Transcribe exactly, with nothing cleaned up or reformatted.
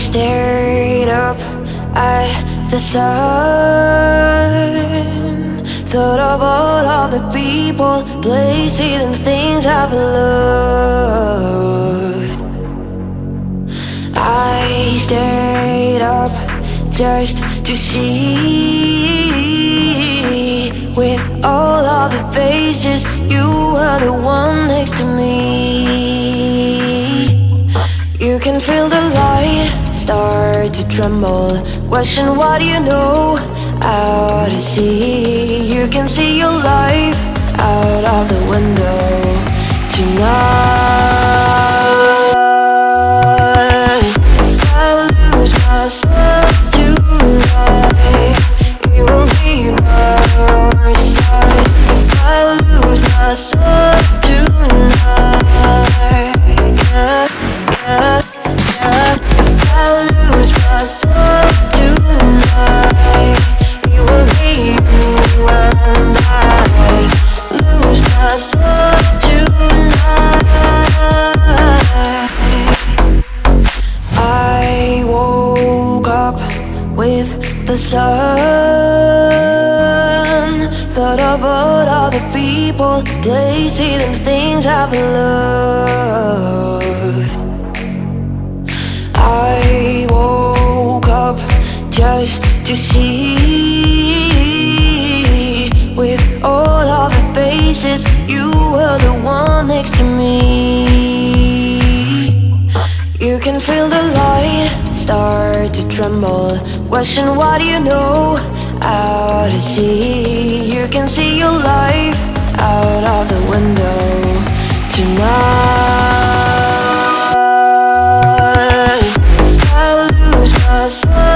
stared up at the sun, thought of all of the people, places and things I've loved. I stayed up just to see, with all of the faces, you were the one next to me. You can feel the light start to tremble, question what you know out to sea. You can see your life out of the window tonight. If I lose myself tonight, you will be by your side. If I lose myself tonight, yeah, yeah, yeah. If I lose myself tonight, it will be you and I. Lose myself tonight. I woke up with the sun, thought of all of the people, places and things I've loved. I woke up just to see, with all of the faces, you were the one next to me. You can feel the light start to tremble, question what you know out to sea. You can see your life out of the window tonight. If I lose myself